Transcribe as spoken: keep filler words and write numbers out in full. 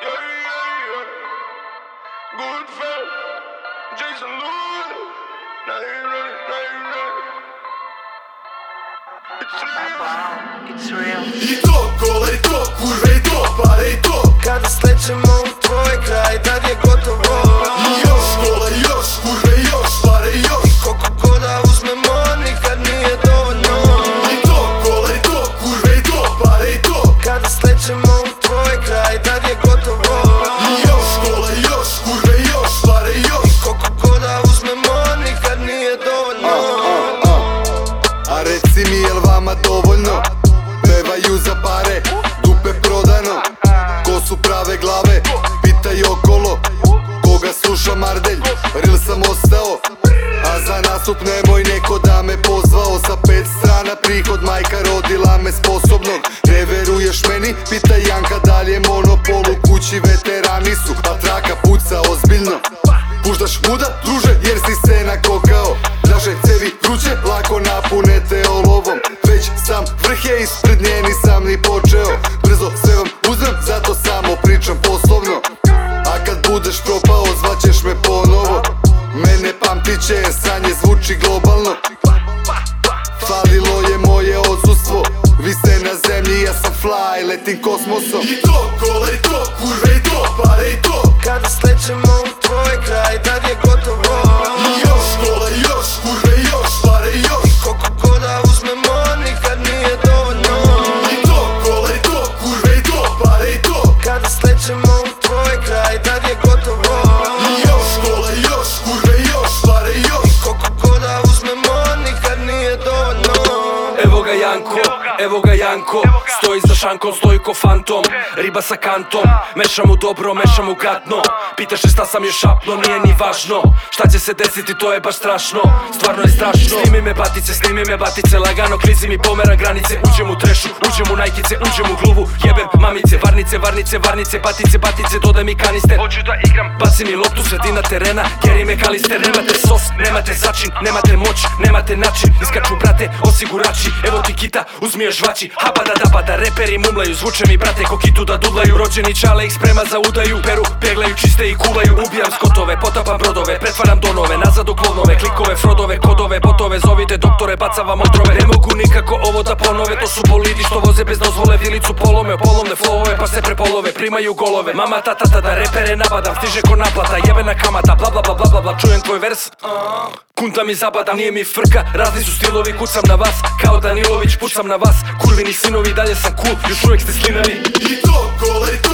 Goodfellas, Jason Lewis. Now you ready, now you ready. It's real. It's real. I to, kola i to, kurve i to, pare i to. Kada slećemo u tvoj kraj, tad je gotovo. I još, kola i još, kurve i još, pare i još. I koliko god da uzmemo, nikad nije dovoljno. I to, kola i to, kurve i to, pare i to. Kada slećemo u tvoj kraj, tad je gotovo. I još, kola i još, kurve i još, pare i još. I koliko god da uzmemo, nikad nije dovoljno. uh, uh, uh. A reci mi, jel vama dovoljno? Pevaju za pare, dupe prodano. Ko su prave glave, pitaj okolo. Koga sluša Mardelj, ril sam ostao. A za nastup nemoj neko da me pozvao. Sa pet strana prihod, majka rodila me sposobnog. Ne veruješ meni, pitaj Janka da li je monopol. U kući veterani su, a traka puca ozbiljno. Puštaš muda, druže, jer si se nakokao. Naše cevi vruće, lako napunete olovom. Već sam vrh je ispred nje, nisam ni počeo. Brzo sve vam uzmem, zato samo pričam poslovno. A kad budeš propao, zvaćeš me ponovo. Mene pamtit će, jer sranje zvuči globalno. Falilo je moje odsustvo. Vi ste na zemlji, ja sam fly, letim kosmosom. I to, kola i to, kurve i to, pare i to. Kada slećemo u tvoj kraj, tad je gotovo. I još, kola i još, kurve i još, pare i još. I koliko god da uzmemo, nikad nije dovoljno. I to, kola i to, kurve i to, pare i to. Kada slećemo u tvoj kraj, tad je gotovo. I još, kola i još, kurve i još, pare i još. I koliko god da uzmemo, nikad nije dovoljno. Evo ga Janko, evo ga Janko. Stoji za šankom, stoji ko fantom. Riba sa kantom, mešam mu dobro, mešam mu gadno. Pitaš se šta sam je šapno, nije ni važno. Šta će se desiti, to je baš strašno. Stvarno je strašno. Snimi me batice, snimi me batice. Lagano klizi mi pomeran granice. Uđem u trešu, uđem u najkice, uđem u gluvu. Jebem mamice, varnice, varnice, varnice. Batice, batice, dodaj mi kanister. Hoću da igram, baci mi loptu, sredina terena. Geri me kalister, nemate sos, nemate začin. Nemate moć, nemate način. Iskaču brate, osigurači. Evo ti kita, uzmi je žvači. Hapada da pada, reperi mumlaju. Zvuče mi brate ko kitu da dudlaju. Rođeni čale ih sprema za udaju. Peru, peglaju čiste i kuvaju. Ubijam skotove, potapam brodove. Pretvaram donove, nazad u klovnove. Klikove, frodove, kodove, botove. Zovite doktore, bacam vam otrove. Ne mogu nikako ovo da ponove. To su bolidi što voze bez dozvole. Vilicu polome, polovne flowove, pa se prepolove. Primaju golove, mama tata tada. Repere nabadam, stiže ko naplata. Jebena kamata, bla bla bla bla bla bla. Čujem tvoj vers, kunta mi zabada, nije mi frka. Razni su stilovi, kucam na vas. Kao Danilović, pucam na vas. Kurvini sinovi, dalje sam cool, još uvijek ste slinavi. I to, kola i